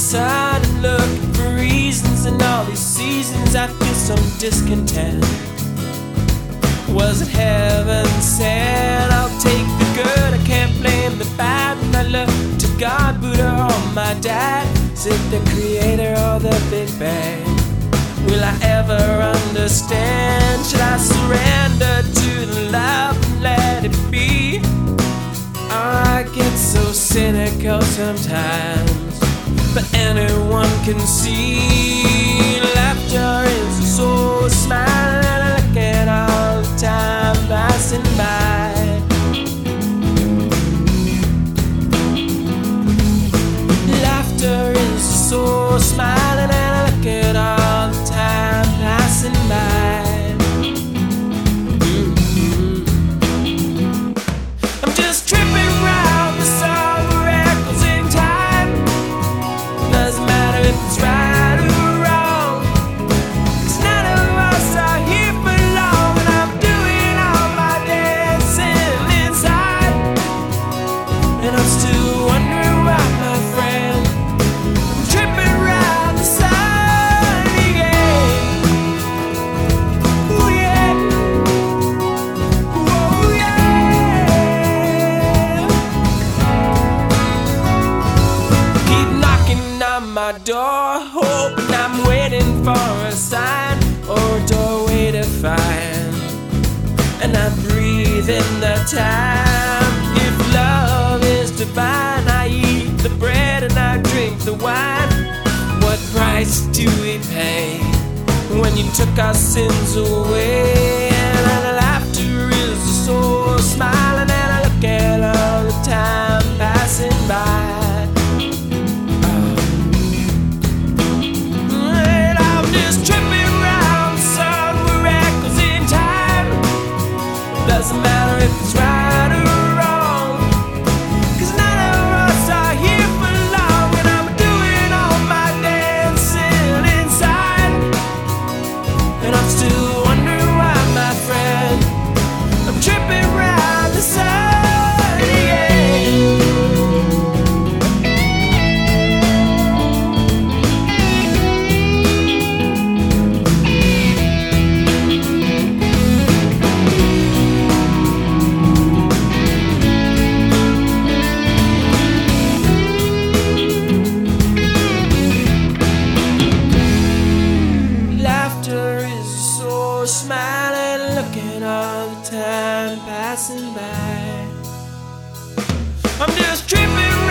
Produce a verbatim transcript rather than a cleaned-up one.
sun and looking for reasons. In all these seasons I feel some discontent. Was it heaven sent? I'll take the good, I can't blame the bad. And I look to God, Buddha, or my dad. Is it the creator or the Big Bang? Will I ever understand? Should I surrender to the love and let it be? I get so cynical sometimes, but anyone can see laughter is a soul smile, and I look at all the time passing by. Laughter is a soul smiling, and I look at all the time passing by. I'm just tripping round the song where echoes in time. Doesn't matter if it's right or wrong, 'cause none of us are here for long. And I'm doing all my dancing inside, and I'm still wondering why, my friend. I'm tripping round the sun, yeah. Ooh, yeah. Ooh, yeah. Keep knocking on my door, hoping I'm waiting for a sign or a doorway to find. And I breathe in the time. If love is divine, I eat the bread and I drink the wine. What price do we pay when you took our sins away? And the laughter is a soul smiling, and I look at all the time passing by. And I'm just tripping round the sun where echoes in time. Doesn't matter if it's right or wrong, 'cause none of us are here for long. And I'm doing all my dancing inside, and I'm still wondering why, my friend. I'm tripping round the sun, yeah. Laughter is a soul smiling, looking all the time passing by. I'm just tripping